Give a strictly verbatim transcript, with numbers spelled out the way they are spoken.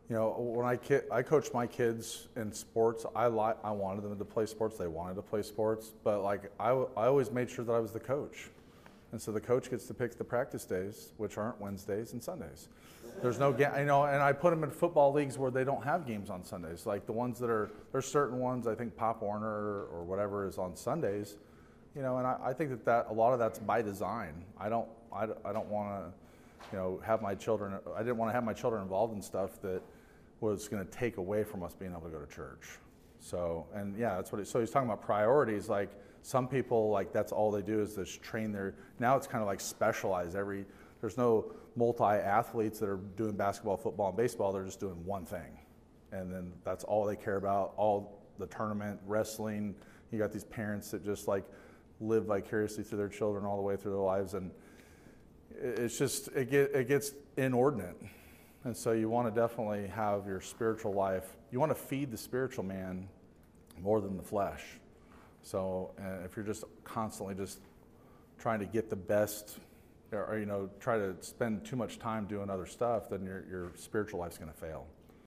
You know, when I kid, I coached my kids in sports. I li- I wanted them to play sports. They wanted to play sports, but like I, w- I always made sure that I was the coach, and so the coach gets to pick the practice days, which aren't Wednesdays and Sundays. There's no game, you know, and I put them in football leagues where they don't have games on Sundays. Like the ones that are, there's certain ones. I think Pop Warner or whatever is on Sundays, you know, and I, I think that, that a lot of that's by design. I don't I, I don't want to, you know, have my children. I didn't want to have my children involved in stuff that was going to take away from us being able to go to church. So, and yeah, that's what. He, so he's talking about priorities. Like some people, like that's all they do is just train their. Now it's kind of like specialized. Every there's no multi-athletes that are doing basketball, football, and baseball. They're just doing one thing, and then that's all they care about. All the tournament, wrestling. You got these parents that just like live vicariously through their children all the way through their lives, and it's just it get it gets inordinate. And so you want to definitely have your spiritual life. You want to feed the spiritual man more than the flesh. So uh, if you're just constantly just trying to get the best, or, or you know, try to spend too much time doing other stuff, then your your spiritual life's going to fail.